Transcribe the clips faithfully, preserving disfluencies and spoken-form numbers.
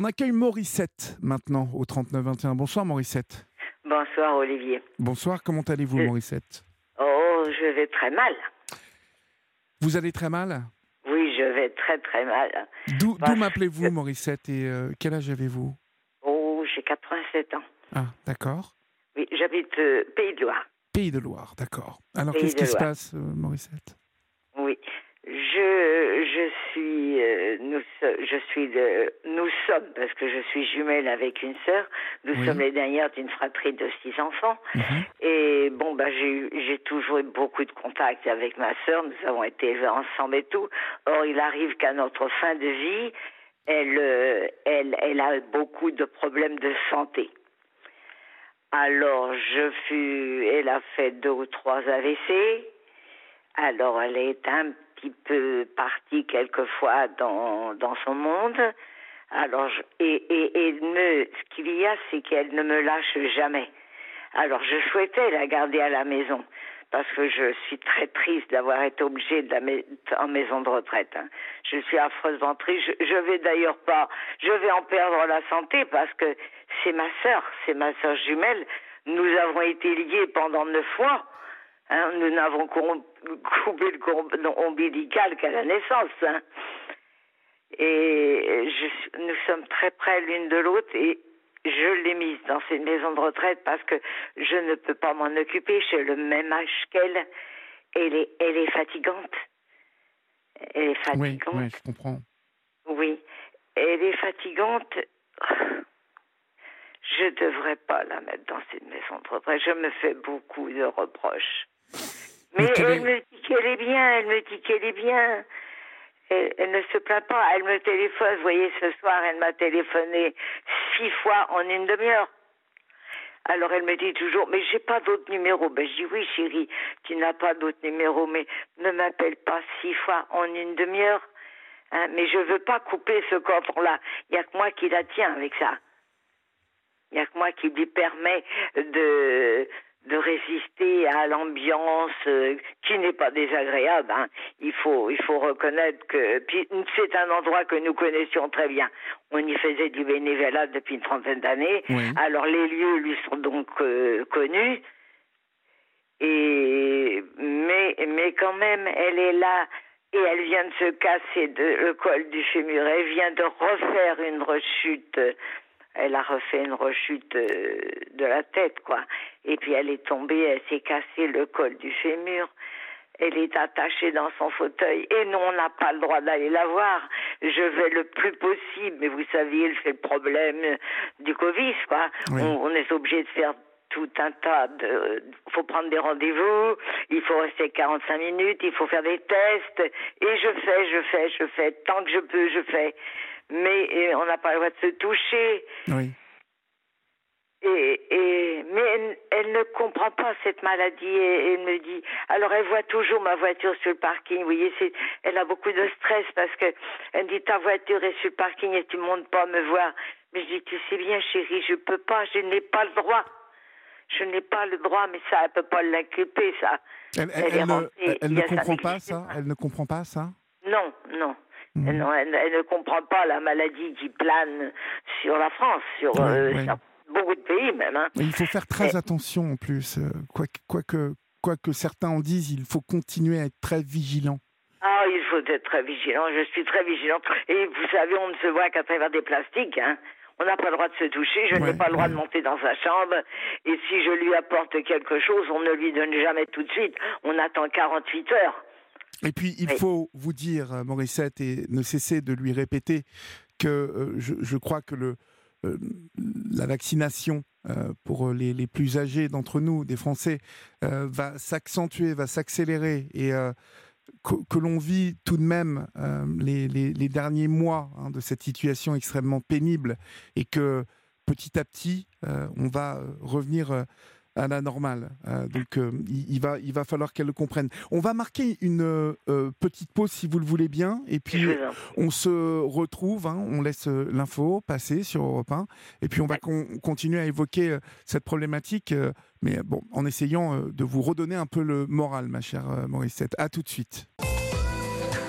On accueille Morissette maintenant au trente-neuf vingt et un. Bonsoir Morissette. Bonsoir Olivier. Bonsoir, comment allez-vous Je- Morissette? Oh, je vais très mal. Vous allez très mal? Oui, je vais très très mal. D'où, d'où Parce m'appelez-vous que- Morissette et euh, quel âge avez-vous? Oh, j'ai quatre-vingt-sept ans. Ah, d'accord. Oui, j'habite euh, Pays de Loire. Pays de Loire, d'accord. Alors Pays qu'est-ce de qui se Loire. passe euh, Morissette? Oui. Je, je suis, euh, nous, so- je suis de, nous sommes, parce que je suis jumelle avec une sœur, nous Oui. sommes les dernières d'une fratrie de six enfants. Mhm. Et bon, bah, j'ai, eu- j'ai toujours eu beaucoup de contacts avec ma sœur, nous avons été élevés ensemble et tout. Or, il arrive qu'à notre fin de vie, elle, euh, elle, elle a beaucoup de problèmes de santé. Alors, je fus, elle a fait deux ou trois A V C. Alors, elle est un petit peu partie quelquefois dans, dans son monde. Alors, je, et, et, et me, ce qu'il y a, c'est qu'elle ne me lâche jamais. Alors, je souhaitais la garder à la maison parce que je suis très triste d'avoir été obligée de la mettre en maison de retraite. hein. Je suis affreusement triste. Je, je vais d'ailleurs pas, je vais en perdre la santé parce que c'est ma sœur, c'est ma sœur jumelle. Nous avons été liés pendant neuf mois. Hein, nous n'avons com- coupé le cordon ombilical qu'à la naissance. hein. Et je- nous sommes très près l'une de l'autre et je l'ai mise dans cette maison de retraite parce que je ne peux pas m'en occuper. J'ai le même âge qu'elle. Elle est, elle est fatigante. Elle est Oui, fatigante. oui, je comprends. Oui. Elle est fatigante. Je ne devrais pas la mettre dans cette maison de retraite. Je me fais beaucoup de reproches. Mais, Mais quel elle est- me dit qu'elle est bien, elle me dit qu'elle est bien. Elle, elle ne se plaint pas, elle me téléphone. Vous voyez, ce soir, elle m'a téléphoné six fois en une demi-heure. Alors elle me dit toujours, mais j'ai pas d'autre numéro. Ben je dis oui chérie, tu n'as pas d'autre numéro, mais ne m'appelle pas six fois en une demi-heure. Hein, mais je veux pas couper ce cordon-là. Il y a que moi qui la tiens avec ça. Il n'y a que moi qui lui permet de, de résister à l'ambiance euh, qui n'est pas désagréable. hein. Il faut, il faut reconnaître que puis, c'est un endroit que nous connaissions très bien. On y faisait du bénévolat depuis une trentaine d'années. Oui. Alors les lieux lui sont donc euh, connus. Et mais, mais quand même, elle est là et elle vient de se casser de, le col du fémur. Elle vient de refaire une rechute. Elle a refait une rechute euh, de la tête, quoi. Et puis elle est tombée, elle s'est cassé le col du fémur. Elle est attachée dans son fauteuil. Et nous, on n'a pas le droit d'aller la voir. Je vais le plus possible. Mais vous saviez, c'est le problème du Covid, quoi. Oui. On, on est obligé de faire tout un tas de... Il faut prendre des rendez-vous, il faut rester quarante-cinq minutes, il faut faire des tests. Et je fais, je fais, je fais. Tant que je peux, je fais. Mais euh, on n'a pas le droit de se toucher. Oui. Et, et, mais elle, elle ne comprend pas cette maladie et elle me dit, alors elle voit toujours ma voiture sur le parking, vous voyez, c'est, elle a beaucoup de stress parce que elle me dit ta voiture est sur le parking et tu montes pas me voir. Mais je dis, tu sais bien chérie, je peux pas, je n'ai pas le droit. Je n'ai pas le droit, mais ça, elle peut pas l'inculper, ça. Elle, elle, Elle est elle ne, rentrée, elle- elle il y ne a- ça comprend pas n'existe ça? pas. Elle ne comprend pas ça? Non, non. Mhm. Non, elle, elle ne comprend pas la maladie qui plane sur la France, sur, Oui, euh, oui. sur beaucoup de pays même. Hein. Mais il faut faire très Mais- attention en plus. euh, Quoi, que- quoi, que, quoi que certains en disent, il faut continuer à être très vigilant. Ah, il faut être très vigilant. Je suis très vigilant. Et vous savez, on ne se voit qu'à travers des plastiques. Hein. On n'a pas le droit de se toucher. Je Ouais, n'ai pas le droit ouais. de monter dans sa chambre. Et si je lui apporte quelque chose, on ne lui donne jamais tout de suite. On attend quarante-huit heures. Et puis, il Oui. faut vous dire, euh, Morissette, et ne cesser de lui répéter que euh, je, je crois que le, euh, la vaccination euh, pour les, les plus âgés d'entre nous, des Français, euh, va s'accentuer, va s'accélérer et euh, que, que l'on vit tout de même euh, les, les, les derniers mois hein, de cette situation extrêmement pénible et que petit à petit, euh, on va euh, revenir euh, à la normale. Euh, donc, euh, il, il, va, il va falloir qu'elle le comprenne. On va marquer une euh, petite pause, si vous le voulez bien, et puis Je vous en prie. on se retrouve, hein, on laisse euh, l'info passer sur Europe un, et puis on va con- continuer à évoquer euh, cette problématique, euh, mais bon, en essayant euh, de vous redonner un peu le moral, ma chère euh, Morissette. À tout de suite.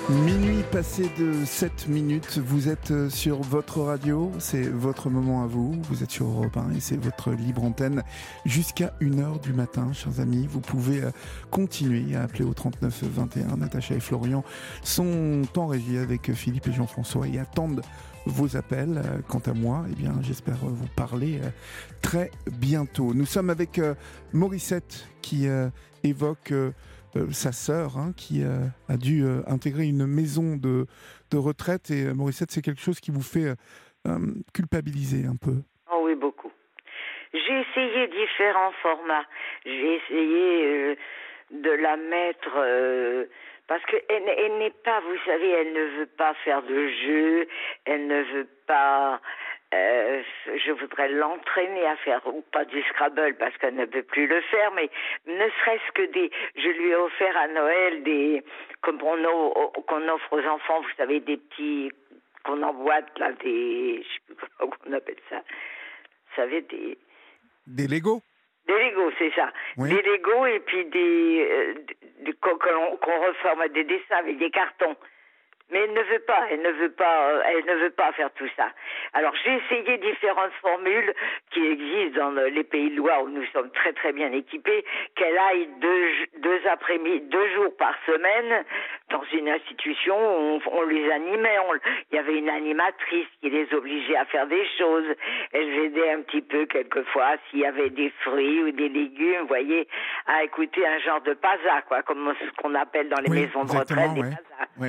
Minuit passé de sept minutes, vous êtes sur votre radio, c'est votre moment à vous, vous êtes sur Europe un et c'est votre libre antenne jusqu'à une heure du matin, chers amis. Vous pouvez continuer à appeler au trente-neuf vingt et un. Natacha et Florian sont en régie avec Philippe et Jean-François et attendent vos appels. Quant à moi, eh bien, j'espère vous parler très bientôt. Nous sommes avec Morissette qui évoque Euh, sa sœur hein, qui euh, a dû euh, intégrer une maison de, de retraite. Et euh, Morissette, c'est quelque chose qui vous fait euh, euh, culpabiliser un peu. Oh oui, beaucoup. J'ai essayé différents formats. J'ai essayé euh, de la mettre... Euh, parce qu'elle elle n'est pas, vous savez, elle ne veut pas faire de jeu, elle ne veut pas... Euh, je voudrais l'entraîner à faire, ou pas du Scrabble parce qu'elle ne peut plus le faire, mais ne serait-ce que des... Je lui ai offert à Noël des... Comme on, o- qu'on offre aux enfants, vous savez, des petits... qu'on emboîte, là, des... Je sais plus comment on appelle ça. Vous savez, des... Des Legos ? Des Legos, c'est ça. Oui. Des Legos et puis des... Euh, des qu'on, qu'on reforme des dessins avec des cartons. Mais elle ne veut pas, elle ne veut pas, euh, elle ne veut pas faire tout ça. Alors j'ai essayé différentes formules qui existent dans le, les pays de Loire où nous sommes très très bien équipés, qu'elle aille deux, deux après-midi, deux jours par semaine dans une institution où on, on les animait. On, il y avait une animatrice qui les obligeait à faire des choses. Elle aidait un petit peu quelquefois s'il y avait des fruits ou des légumes, vous voyez, à écouter un genre de pasa, quoi, comme ce qu'on appelle dans les oui, maisons de retraite des ouais. pasas. Oui.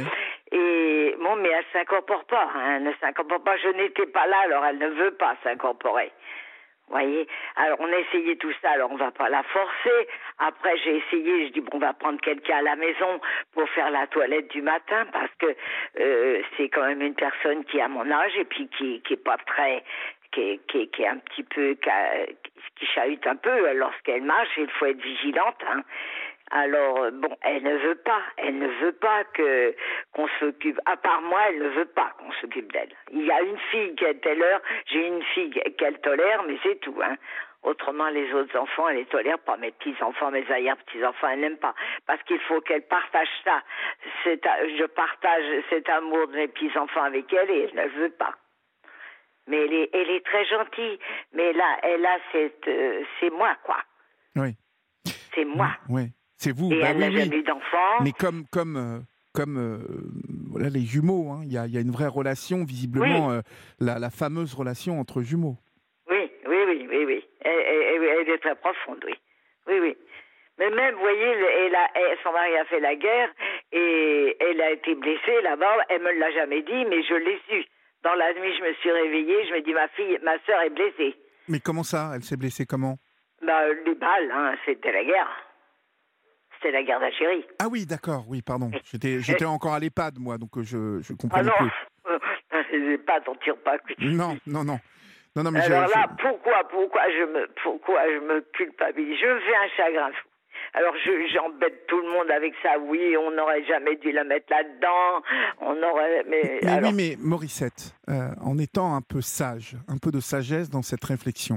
Et bon, mais elle s'incorpore pas, hein, elle ne s'incorpore pas. Je n'étais pas là, alors elle ne veut pas s'incorporer. Vous voyez. Alors on a essayé tout ça, alors on va pas la forcer. Après j'ai essayé, je dis bon, on va prendre quelqu'un à la maison pour faire la toilette du matin parce que euh, c'est quand même une personne qui a mon âge et puis qui qui est pas très qui est, qui est, qui est un petit peu qui, a, qui chahute un peu lorsqu'elle marche. Il faut être vigilante, hein. Alors, bon, elle ne veut pas, elle ne veut pas que qu'on s'occupe, à part moi, elle ne veut pas qu'on s'occupe d'elle. Il y a une fille qui est telle heure, j'ai une fille qu'elle tolère, mais c'est tout, hein. Autrement, les autres enfants, elle les tolère pas. Mes petits-enfants, mes arrière-petits-enfants, elle n'aime pas. Parce qu'il faut qu'elle partage ça. C'est, je partage cet amour de mes petits-enfants avec elle et elle ne veut pas. Mais elle est, elle est très gentille. Mais là, elle a cette, euh, c'est moi, quoi. Oui. C'est moi. Oui. C'est vous. Et bah elle oui, n'a oui. jamais eu d'enfant. Mais comme comme euh, comme euh, voilà les jumeaux, hein. Il y a il y a une vraie relation visiblement, oui. euh, la la fameuse relation entre jumeaux. Oui, oui, oui, oui, oui. Elle, elle, elle est très profonde, oui, oui, oui. Mais même, vous voyez, elle a, elle, son mari a fait la guerre et elle a été blessée là-bas. Elle me l'a jamais dit, mais je l'ai su. Dans la nuit, je me suis réveillée, je me dis ma fille, ma sœur est blessée. Mais comment ça? Elle s'est blessée comment? Bah, les balles, hein, c'était la guerre. C'était la guerre d'Algérie. Ah oui, d'accord, oui, pardon. J'étais, j'étais encore à l'EHPAD, moi, donc je je comprenais ah non, plus. Les EHPAD, on tire pas. Non, non, non. Non, non, mais Alors je, là, je... pourquoi, pourquoi je me, pourquoi je me culpabilise? Je me fais un chagrin fou. Alors je, j'embête tout le monde avec ça. Oui, on n'aurait jamais dû la mettre là-dedans. On aurait, mais, mais alors... oui, mais Morissette, euh, en étant un peu sage, un peu de sagesse dans cette réflexion,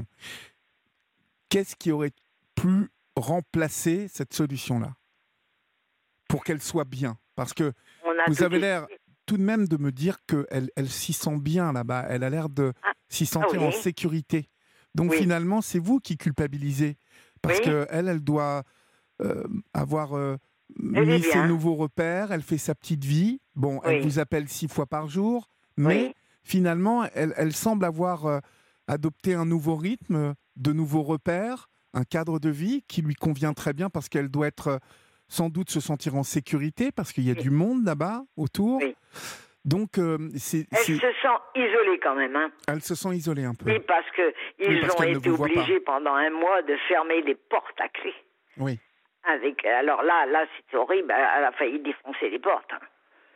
qu'est-ce qui aurait pu remplacer cette solution-là pour qu'elle soit bien? Parce que vous avez l'air tout de même de me dire qu'elle elle s'y sent bien là-bas. Elle a l'air de ah, s'y sentir ah oui. en sécurité. Donc oui. finalement, c'est vous qui culpabilisez. Parce oui. qu'elle, elle doit euh, avoir euh, mis ses nouveaux repères. Elle fait sa petite vie. Bon, oui. elle vous appelle six fois par jour. Mais oui. finalement, elle, elle semble avoir euh, adopté un nouveau rythme, de nouveaux repères, un cadre de vie qui lui convient très bien parce qu'elle doit être... Euh, sans doute se sentir en sécurité parce qu'il y a oui. du monde là-bas autour. Oui. Donc, euh, c'est, elle c'est... se sent isolée quand même. Hein. Elle se sent isolée un peu. Oui, parce qu'ils oui, ont été obligés pendant un mois de fermer les portes à clé. Oui. Avec, alors là, là, c'est horrible. Elle a failli défoncer les portes. Hein.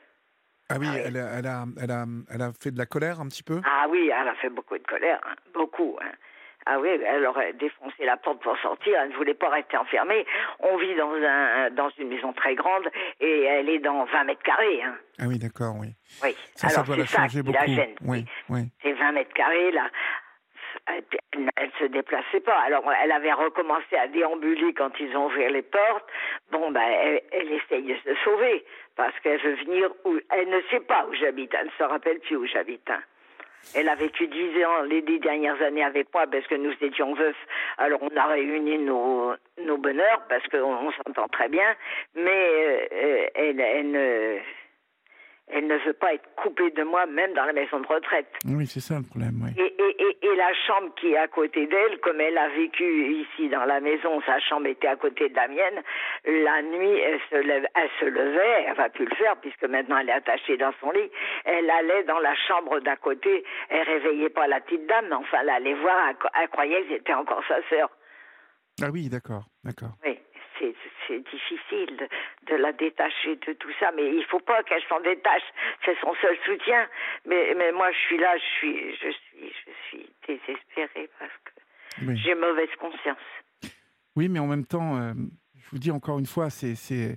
Ah oui, ah oui. Elle, a, elle, a, elle, a, elle a fait de la colère un petit peu. Ah oui, elle a fait beaucoup de colère. Hein. Beaucoup. Hein. Ah oui, elle aurait défoncé la porte pour sortir, elle ne voulait pas rester enfermée. On vit dans, un, dans une maison très grande et elle est dans vingt mètres carrés. Hein. Ah oui, d'accord, oui. Oui, ça, alors ça doit c'est la ça changer qui beaucoup. la gêne. Oui, oui. C'est vingt mètres carrés, là. elle ne se déplaçait pas. Alors, elle avait recommencé à déambuler quand ils ont ouvert les portes. Bon, ben, elle, elle essaye de se sauver parce qu'elle veut venir où... Elle ne sait pas où j'habite. Elle ne se rappelle plus où j'habite. Hein. Elle a vécu dix ans, les dix dernières années avec moi parce que nous étions veufs. Alors, on a réuni nos, nos bonheurs parce qu'on on s'entend très bien. Mais euh, elle, elle ne... Elle ne veut pas être coupée de moi, même dans la maison de retraite. Oui, c'est ça le problème, oui. Et, et, et, et la chambre qui est à côté d'elle, comme elle a vécu ici dans la maison, sa chambre était à côté de la mienne, la nuit, elle se, lève, elle se levait, elle va plus le faire, puisque maintenant elle est attachée dans son lit, elle allait dans la chambre d'à côté, elle réveillait pas la petite dame, mais enfin, elle allait voir, elle, elle croyait que c'était encore sa sœur. Ah oui, d'accord, d'accord. Oui. C'est, c'est difficile de, de la détacher de tout ça, mais il ne faut pas qu'elle s'en détache. C'est son seul soutien. Mais, mais moi, je suis là, je suis, je suis, je suis désespérée parce que oui. J'ai mauvaise conscience. Oui, mais en même temps, euh, je vous dis encore une fois, c'est, c'est...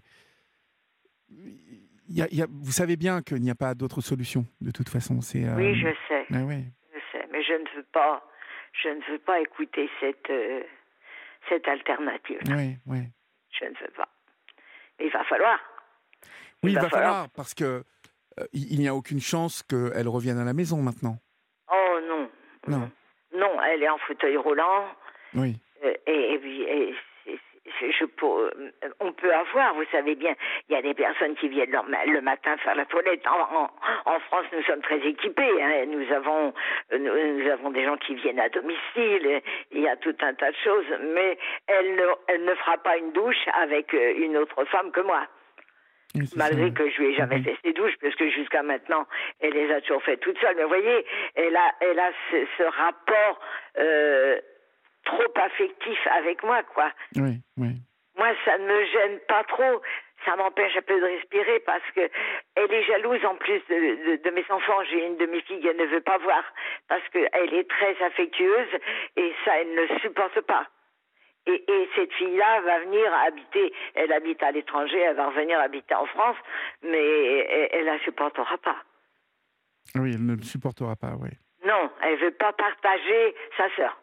Il y a, il y a... vous savez bien qu'il n'y a pas d'autre solution, de toute façon. C'est, euh... Oui, je sais. Ah, oui. Je sais, mais je ne veux pas, je ne veux pas écouter cette, euh, cette alternative. Oui, oui. Je ne veux pas. Il va falloir. Il oui, il va, va falloir, falloir parce que euh, il n'y a aucune chance qu'elle revienne à la maison maintenant. Oh non. Non. Non, elle est en fauteuil roulant. Oui. Euh, et, et puis, et, c'est, c'est, je peux, on peut avoir, vous savez bien, il y a des personnes qui viennent le, le matin faire la toilette. En, en, en France, nous sommes très équipés. Hein. Nous avons, nous, nous avons des gens qui viennent à domicile. Il y a tout un tas de choses. Mais elle ne, elle ne fera pas une douche avec une autre femme que moi. Oui, malgré ça. Que je lui ai jamais mmh. fait ses douches, parce que jusqu'à maintenant, elle les a toujours fait toute seule. Mais vous voyez, elle a, elle a ce, ce rapport euh, trop affectif avec moi, quoi. Oui, oui. Moi, ça ne me gêne pas trop. Ça m'empêche un peu de respirer parce que elle est jalouse en plus de, de, de mes enfants. J'ai une de mes filles qu'elle ne veut pas voir parce qu'elle est très affectueuse et ça, elle ne supporte pas. Et, et cette fille-là va venir habiter, elle habite à l'étranger, elle va revenir habiter en France, mais elle ne la supportera pas. Oui, elle ne le supportera pas, oui. Non, elle ne veut pas partager sa sœur.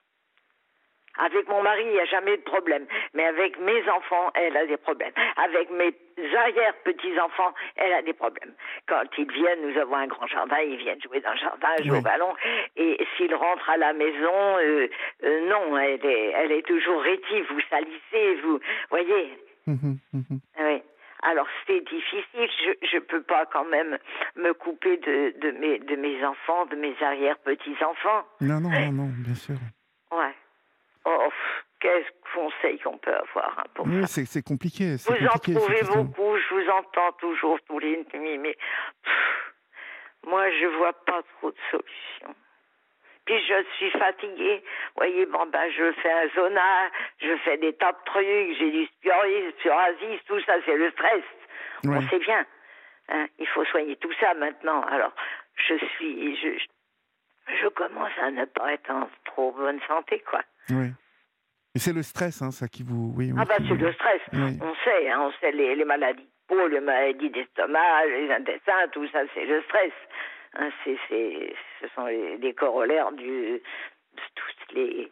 Avec mon mari, il n'y a jamais de problème. Mais avec mes enfants, elle a des problèmes. Avec mes arrière-petits-enfants, elle a des problèmes. Quand ils viennent, nous avons un grand jardin, ils viennent jouer dans le jardin, jouer oui. au ballon. Et s'ils rentrent à la maison, euh, euh, non, elle est, elle est toujours rétive. Vous salissez, vous voyez. Mmh, mmh. Oui. Alors c'est difficile, je ne peux pas quand même me couper de, de, mes, de mes enfants, de mes arrière-petits-enfants. Non, non, non, non, bien sûr. Ouais. Oh, quel conseil qu'on peut avoir hein, pour oui, ça. c'est, c'est compliqué. C'est vous compliqué, en trouvez beaucoup, je vous entends toujours tous les nuits, mais pff, moi je vois pas trop de solutions. Puis je suis fatiguée. Vous voyez, bon ben je fais un zona, je fais des tas de trucs, j'ai du psoriasis, psoriasis, tout ça, c'est le stress. Ouais. On sait bien. Hein, il faut soigner tout ça maintenant. Alors, je suis, je, je commence à ne pas être en trop bonne santé, quoi. Oui. Et c'est le stress, hein, ça qui vous... Oui, oui, ah ben, qui... c'est le stress. Oui. On sait, hein, on sait les, les maladies de peau, les maladies d'estomac, les intestins, tout ça, c'est le stress. Hein, c'est, c'est, ce sont les, les corollaires du, de tous les...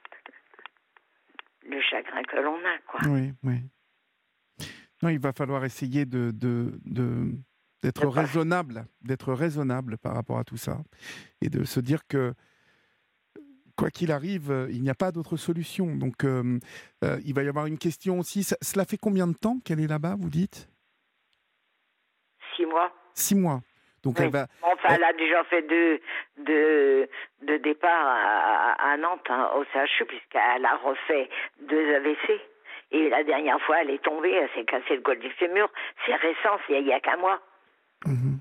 le chagrin que l'on a, quoi. Oui, oui. Non, il va falloir essayer de... de, de... d'être raisonnable, d'être raisonnable par rapport à tout ça, et de se dire que quoi qu'il arrive, il n'y a pas d'autre solution. Donc, euh, euh, il va y avoir une question aussi. Ça, cela fait combien de temps qu'elle est là-bas, vous dites ? Six mois. Six mois. Donc oui. elle va. Enfin, elle... elle a déjà fait deux, deux, deux départs à, à Nantes, hein, au C H U, puisqu'elle a refait deux A V C. Et la dernière fois, elle est tombée, elle s'est cassé le col du fémur. C'est récent, c'est il n'y a qu'un mois. Mmh.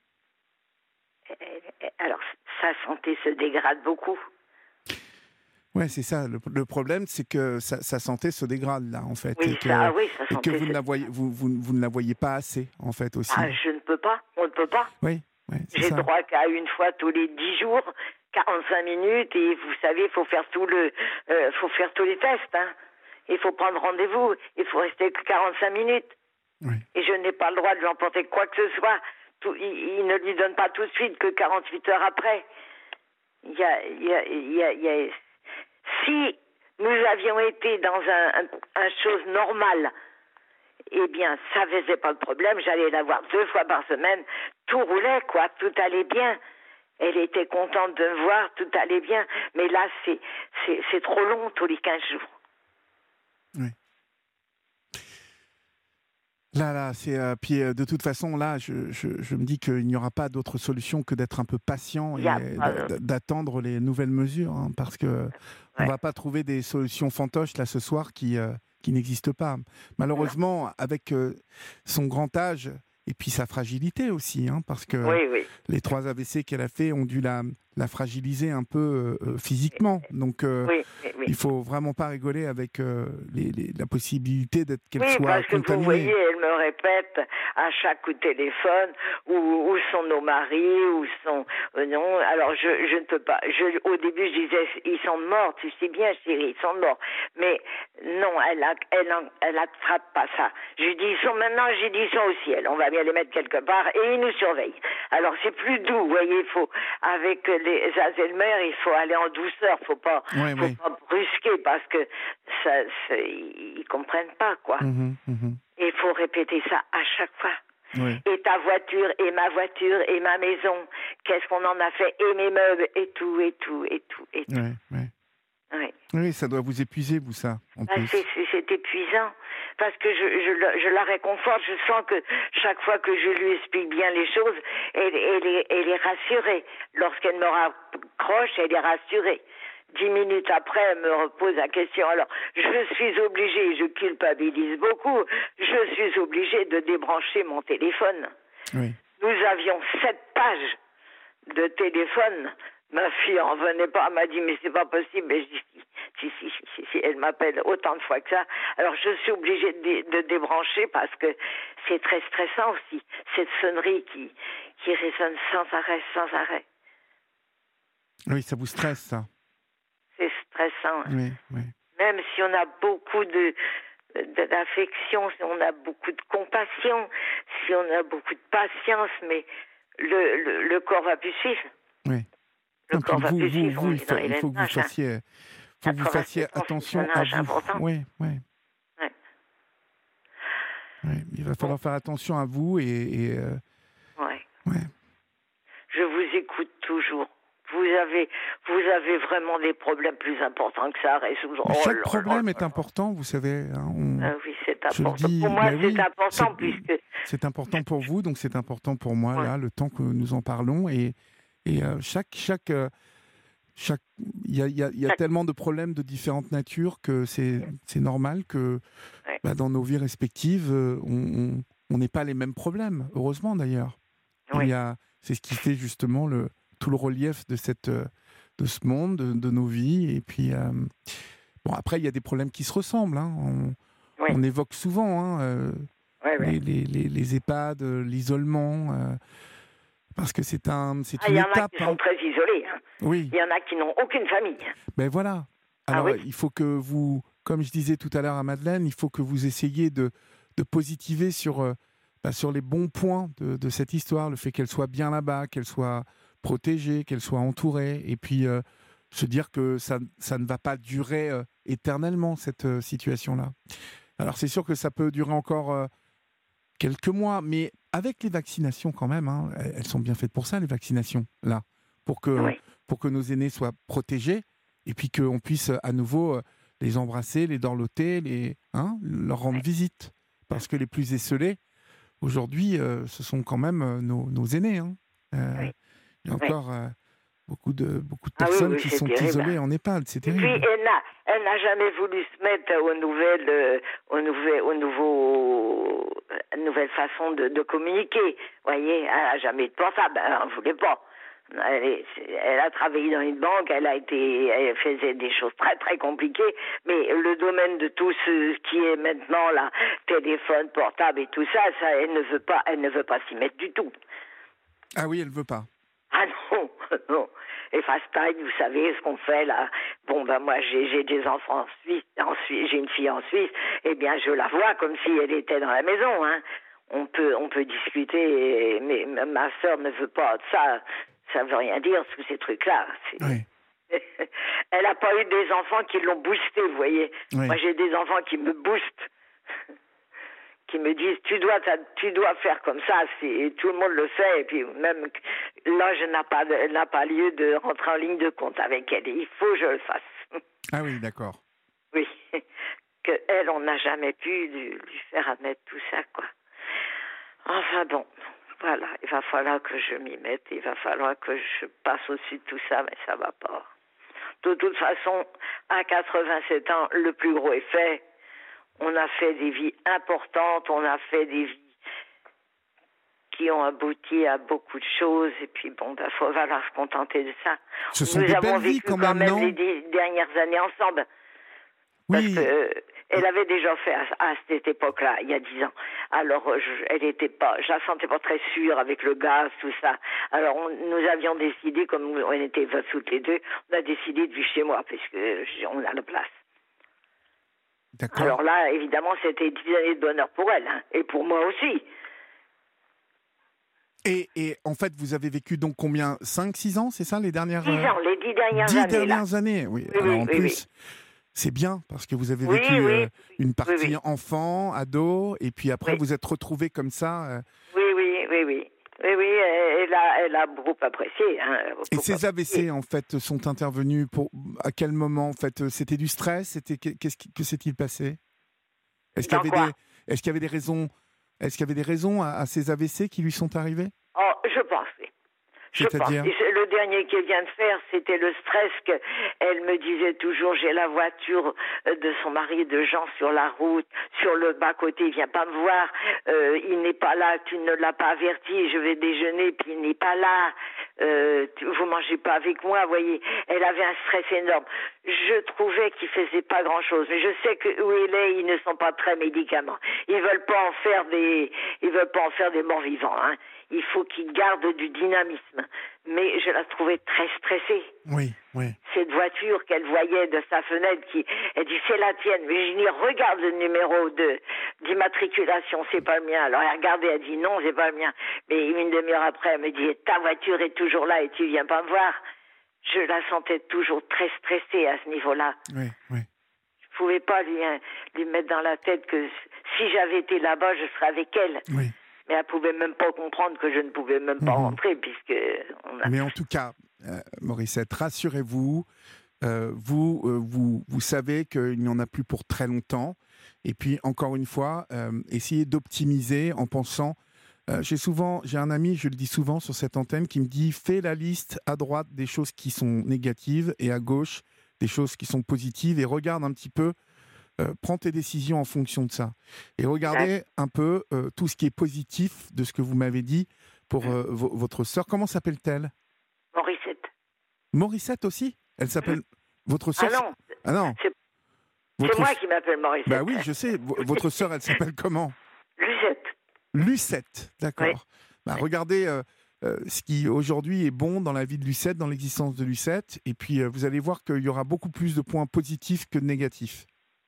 Alors, sa santé se dégrade beaucoup. Ouais, c'est ça. Le, le problème, c'est que sa, sa santé se dégrade là, en fait, oui, et que, ça, oui, sa santé et que vous se... ne la voyez, vous, vous, vous ne la voyez pas assez, en fait, aussi. Ah, je ne peux pas. On ne peut pas. Oui, ouais, c'est J'ai ça. droit qu'à une fois tous les dix jours, quarante-cinq minutes, et vous savez, il faut faire tout le, euh, faut faire tous les tests. Hein. Il faut prendre rendez-vous. Il faut rester que quarante-cinq minutes. Oui. Et je n'ai pas le droit de lui emporter quoi que ce soit. Tout, il, il ne lui donne pas tout de suite que quarante-huit heures après. il y a, il y a, il y a, il y a... Si nous avions été dans un, un, un chose normale, eh bien, ça faisait pas de problème. J'allais la voir deux fois par semaine. Tout roulait, quoi. Tout allait bien. Elle était contente de me voir. Tout allait bien. Mais là, c'est, c'est, c'est trop long, tous les quinze jours. Oui. Là, là, c'est euh, puis euh, de toute façon, là, je, je, je me dis qu'il n'y aura pas d'autre solution que d'être un peu patient et pas, d'attendre les nouvelles mesures, hein, parce que ouais. on va pas trouver des solutions fantoches là ce soir qui euh, qui n'existent pas. Malheureusement, non. avec euh, son grand âge et puis sa fragilité aussi, hein, parce que oui, oui. les trois A V C qu'elle a fait ont dû la la fragiliser un peu euh, physiquement. Donc, euh, oui, oui, oui. il faut vraiment pas rigoler avec euh, les, les, la possibilité d'être qu'elle oui, soit parce que contaminée. Vous voyez, elle me répète à chaque coup de téléphone où, où sont nos maris, où sont euh, non. Alors je, je ne peux pas. Je, au début, je disais ils sont morts. Tu sais bien, chérie, ils sont morts. Mais non, elle a, elle, elle attrape pas ça. Je dis ils sont maintenant. J'ai dit ils sont au ciel. On va bien les mettre quelque part et ils nous surveillent. Alors c'est plus doux. Vous voyez, il faut avec les Alzheimer, il faut aller en douceur. Faut pas, ouais, faut oui. pas brusquer parce que ça, ça ils comprennent pas quoi. Mmh, mmh. Et il faut répéter ça à chaque fois. Oui. Et ta voiture, et ma voiture, et ma maison. Qu'est-ce qu'on en a fait? Et mes meubles, et tout, et tout, et tout, et tout. Oui, oui. Oui. Oui, ça doit vous épuiser, vous, ça, en bah, plus. C'est, c'est, c'est épuisant. Parce que je, je, je la réconforte. Je sens que chaque fois que je lui explique bien les choses, elle, elle, est, elle est rassurée. Lorsqu'elle me raccroche, elle est rassurée. Dix minutes après, elle me repose la question. Alors, je suis obligée, je culpabilise beaucoup, je suis obligée de débrancher mon téléphone. Oui. Nous avions sept pages de téléphone. Ma fille en venait pas, elle m'a dit, mais c'est pas possible. Mais je dis, si, si, si, si, si, elle m'appelle autant de fois que ça. Alors, je suis obligée de, de débrancher parce que c'est très stressant aussi, cette sonnerie qui, qui résonne sans arrêt, sans arrêt. Oui, ça vous stresse, ça. C'est stressant. Oui, oui. Même si on a beaucoup de, de, d'affection, si on a beaucoup de compassion, si on a beaucoup de patience, mais le, le, le corps va plus suivre. Oui. Le non, corps va vous, plus vous, suivre. vous, il, faut, il faut que vous fassiez, faut que vous fassiez attention à vous. Oui, oui. Ouais. Oui, il va falloir bon. faire attention à vous et. et euh... ouais. Ouais. Je vous écoute toujours. Vous avez, vous avez vraiment des problèmes plus importants que ça à résoudre. Oh, chaque là, problème là, est important, vous savez. Hein, on... ah oui, c'est important. Dis, pour moi, ben c'est oui, important c'est, puisque... C'est important pour vous, donc c'est important pour moi, ouais. là, le temps que nous en parlons. Et, et euh, chaque... chaque euh, chaque... Il y a, il y a, il y a tellement de problèmes de différentes natures que c'est, c'est normal que ouais. bah, dans nos vies respectives, on on n'ait pas les mêmes problèmes. Heureusement, d'ailleurs. Oui. Il y a, c'est ce qui fait justement le, tout le relief de, cette, de ce monde, de, de nos vies. Et puis, euh, bon, après, il y a des problèmes qui se ressemblent. Hein. On, oui. on évoque souvent hein, euh, oui, oui. Les, les, les, les EHPAD, l'isolement, euh, parce que c'est, un, c'est ah, une étape. Il y en a qui hein. sont très isolés. Hein. Oui. Il y en a qui n'ont aucune famille. Ben voilà. Alors, ah, oui. il faut que vous, comme je disais tout à l'heure à Madeleine, il faut que vous essayiez de, de positiver sur... Euh, Bah, sur les bons points de, de cette histoire, le fait qu'elle soit bien là-bas, qu'elle soit protégée, qu'elle soit entourée, et puis euh, se dire que ça, ça ne va pas durer euh, éternellement, cette euh, situation-là. Alors c'est sûr que ça peut durer encore euh, quelques mois, mais avec les vaccinations quand même, hein, elles sont bien faites pour ça, les vaccinations, là, pour que, oui. pour que nos aînés soient protégés, et puis qu'on puisse à nouveau euh, les embrasser, les dorloter, les, hein, leur rendre oui. visite. Parce que les plus esseulés, aujourd'hui, euh, ce sont quand même euh, nos, nos aînés. Hein. Euh, oui. Il y a encore euh, beaucoup, de, beaucoup de ah personnes oui, oui, qui sont terrible. isolées en EHPAD. C'est terrible. Et puis, elle n'a, elle n'a jamais voulu se mettre aux nouvelles, euh, aux nouvelles, aux nouveaux, euh, nouvelles façons de, de communiquer. Vous voyez, elle n'a jamais eu de portable. Elle n'en voulait pas. Elle, est, elle a travaillé dans une banque, elle a été, elle faisait des choses très très compliquées, mais le domaine de tout ce qui est maintenant là, téléphone, portable et tout ça, ça, elle ne veut pas, elle ne veut pas s'y mettre du tout. Ah oui, elle veut pas. Ah non, non. Et FaceTime, vous savez ce qu'on fait là. Bon ben moi j'ai, j'ai des enfants en Suisse, en Suisse, j'ai une fille en Suisse. Eh bien je la vois comme si elle était dans la maison. Hein. On peut, on peut discuter, mais ma sœur ne veut pas de ça. Ça veut rien dire, tous ces trucs-là. C'est... Oui. Elle n'a pas eu des enfants qui l'ont boosté, vous voyez. Oui. Moi, j'ai des enfants qui me boostent, qui me disent tu dois, tu dois faire comme ça. C'est, tout le monde le fait. Et puis même l'âge n'a pas, de, n'a pas lieu de rentrer en ligne de compte avec elle. Il faut que je le fasse. Ah oui, d'accord. Oui, que elle, on n'a jamais pu lui, lui faire admettre tout ça, quoi. Enfin bon, voilà. Il va falloir que je m'y mette. Il va falloir que je passe au-dessus de tout ça, mais ça va pas. De toute façon, à quatre-vingt-sept ans, le plus gros est fait. On a fait des vies importantes, on a fait des vies qui ont abouti à beaucoup de choses. Et puis bon, il ben, faut falloir se contenter de ça. Ce sont Nous des avons belles vécu vies quand quand même, même non? les dix dernières années ensemble. Parce Oui. que euh, elle avait déjà fait à, à cette époque-là, il y a dix ans. Alors, euh, je, elle était pas, je la sentais pas très sûre avec le gaz, tout ça. Alors, on, nous avions décidé, comme on était veuves toutes les deux, on a décidé de vivre chez moi, puisque euh, on a la place. D'accord. Alors là, évidemment, c'était dix années de bonheur pour elle, hein, et pour moi aussi. Et, et en fait, vous avez vécu donc combien? cinq, six ans, c'est ça, les dernières Dix ans, les dix dernières dix années. dernières là. années, oui. Oui, Alors oui, en oui, plus, oui. c'est bien, parce que vous avez Oui, vécu oui, euh, une partie oui, oui. enfant, ado, et puis après Oui. vous êtes retrouvés comme ça. euh. Oui, oui, oui, oui. Oui, oui, elle a, elle a beaucoup apprécié. Hein, beaucoup Et ces A V C, apprécié. en fait, sont intervenus pour à quel moment? En fait, c'était du stress? C'était qu'est-ce qui que s'est-il passé? Est-ce qu'il y Dans avait quoi? des est-ce qu'il y avait des raisons est-ce qu'il y avait des raisons à, à ces A V C qui lui sont arrivés? Oh, je pense, oui. Je pense. C'est-à-dire? Et c'est- le dernier qu'elle vient de faire, c'était le stress qu'elle me disait toujours, j'ai la voiture de son mari de Jean sur la route, sur le bas-côté, il vient pas me voir, euh, il n'est pas là, tu ne l'as pas averti, je vais déjeuner, puis il n'est pas là, euh, tu- vous mangez pas avec moi, vous voyez. Elle avait un stress énorme. Je trouvais qu'il faisait pas grand-chose, mais je sais que où il est, ils ne sont pas très médicaments. Ils veulent pas en faire des, ils veulent pas en faire des morts vivants, hein. Il faut qu'il garde du dynamisme. Mais je la trouvais très stressée. Oui, oui. Cette voiture qu'elle voyait de sa fenêtre, qui, elle dit c'est la tienne. Mais je dis regarde le numéro de d'immatriculation, c'est pas le mien. Alors elle regardait, elle dit non, c'est pas le mien. Mais une demi-heure après, elle me dit ta voiture est toujours là et tu viens pas me voir. Je la sentais toujours très stressée à ce niveau-là. Oui, oui. Je pouvais pas lui, lui mettre dans la tête que si j'avais été là-bas, je serais avec elle. Oui. Mais elle pouvait même pas comprendre que je ne pouvais même pas Mhm. rentrer, puisque on a... Mais en tout cas, euh, Morissette, rassurez-vous, euh, vous, euh, vous, vous savez qu'il n'y en a plus pour très longtemps. Et puis, encore une fois, euh, essayez d'optimiser en pensant... Euh, j'ai souvent, j'ai un ami, je le dis souvent sur cette antenne, qui me dit, fais la liste à droite des choses qui sont négatives et à gauche des choses qui sont positives et regarde un petit peu, euh, prends tes décisions en fonction de ça. Et regardez un peu euh, tout ce qui est positif de ce que vous m'avez dit pour euh, vo- votre sœur. Comment s'appelle-t-elle? Morissette. Morissette aussi? Elle s'appelle... Votre sœur? Ah non, Ah non. c'est Votre... c'est moi qui m'appelle Morissette. Bah oui, je sais. V- votre sœur, elle s'appelle comment? Lucette. Lucette, d'accord. Oui. Bah, regardez euh, euh, ce qui aujourd'hui est bon dans la vie de Lucette, dans l'existence de Lucette, et puis euh, vous allez voir qu'il y aura beaucoup plus de points positifs que de négatifs.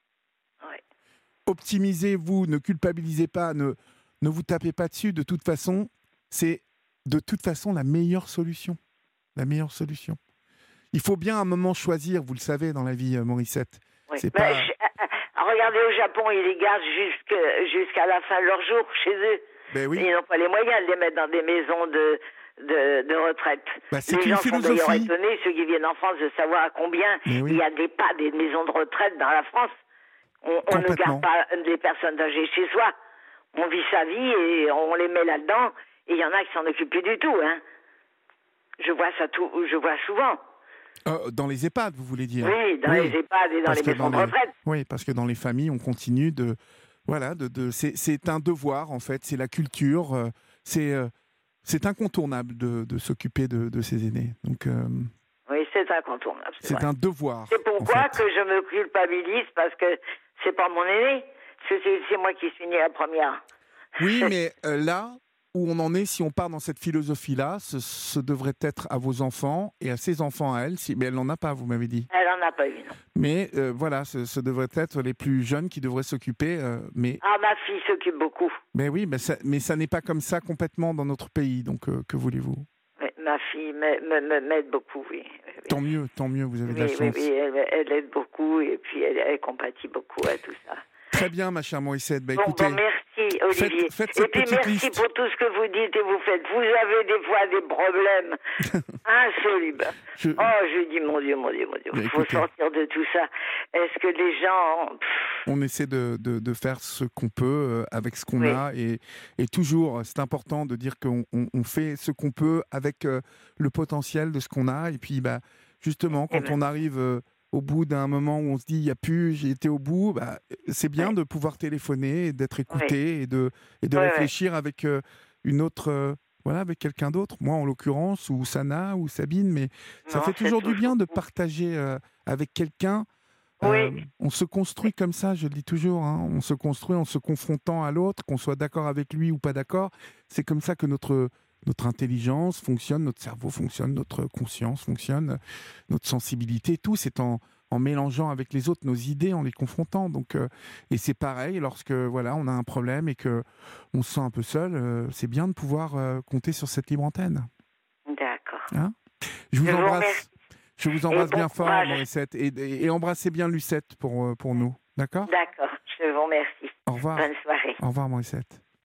Oui. Optimisez-vous, ne culpabilisez pas, ne, ne vous tapez pas dessus. De toute façon, c'est de toute façon la meilleure solution. La meilleure solution. Il faut bien à un moment choisir, vous le savez, dans la vie, euh, Morissette. Oui. C'est Ben, pas... je- regardez au Japon, ils les gardent jusque- jusqu'à la fin de leur jour chez eux. Ben oui. Ils n'ont pas les moyens de les mettre dans des maisons de, de, de retraite. Bah, c'est les une gens sont d'ailleurs philosophie. étonnés, ceux qui viennent en France, de savoir à combien Mais oui. il y a des pas des maisons de retraite dans la France. On, on ne Complètement. garde pas les personnes âgées chez soi. On vit sa vie et on les met là-dedans. Et il y en a qui s'en occupent plus du tout. Hein. Je vois ça tout, je vois souvent. Euh, dans les EHPAD, vous voulez dire? Oui, dans les EHPAD et dans Parce les que maisons dans de les- retraite. Oui, parce que dans les familles, on continue de... Voilà, de, de, c'est, c'est un devoir, en fait. C'est la culture. euh, c'est, euh, c'est incontournable de, de s'occuper de, de ses aînés. Donc, euh, Oui, c'est incontournable. C'est, c'est vrai. un devoir. C'est pourquoi en fait. que je me culpabilise, parce que c'est pas mon aîné. C'est, c'est, c'est moi qui suis née la première. Oui, mais euh, là où on en est, si on part dans cette philosophie-là, ce, ce devrait être à vos enfants et à ses enfants à elle. Si, mais elle n'en a pas, vous m'avez dit. Elle en a pas eu, non. Mais euh, voilà, ce, ce devrait être les plus jeunes qui devraient s'occuper. euh, mais, Ah, ma fille s'occupe beaucoup. mais oui, mais ça, mais ça n'est pas comme ça complètement dans notre pays. Donc, euh, que voulez-vous? Mais ma fille m'aide me, me, m'aide beaucoup, oui. Tant mieux, tant mieux, vous avez de oui, la chance. Oui, oui, elle, elle aide beaucoup et puis elle, elle compatit beaucoup à tout ça. Très bien, ma chère Morissette. Bah, bon, écoutez, bon, merci, Olivier. Faites, faites et puis merci liste. pour tout ce que vous dites et vous faites. Vous avez des fois des problèmes insolubles. Je... Oh, je dis, mon Dieu, mon Dieu, mon Dieu, il faut sortir de tout ça. Est-ce que les gens... On essaie de, de, de faire ce qu'on peut avec ce qu'on oui. a. Et, et toujours, c'est important de dire qu'on on, on fait ce qu'on peut avec euh, le potentiel de ce qu'on a. Et puis, bah, justement, quand ben. on arrive... Euh, au bout d'un moment où on se dit il n'y a plus, j'ai été au bout, bah, c'est bien oui. de pouvoir téléphoner, d'être écouté oui. et de, et de oui, réfléchir oui. avec euh, une autre, euh, voilà, avec quelqu'un d'autre. Moi, en l'occurrence, ou Sana, ou Sabine, mais ça non, fait toujours du bien de partager euh, avec quelqu'un. Euh, oui. On se construit comme ça, je le dis toujours. Hein, on se construit en se confrontant à l'autre, qu'on soit d'accord avec lui ou pas d'accord. C'est comme ça que notre Notre intelligence fonctionne, notre cerveau fonctionne, notre conscience fonctionne, notre sensibilité, tout, c'est en, en mélangeant avec les autres nos idées, en les confrontant. Donc, euh, et c'est pareil, lorsque voilà, on a un problème et qu'on se sent un peu seul, euh, c'est bien de pouvoir euh, compter sur cette libre antenne. D'accord. Hein je vous je embrasse. Vous je vous embrasse bien bon fort, Morissette, et, et, et embrassez bien Lucette pour, pour nous. D'accord ? D'accord, je vous remercie. Au revoir. Bonne soirée. Au revoir, Morissette.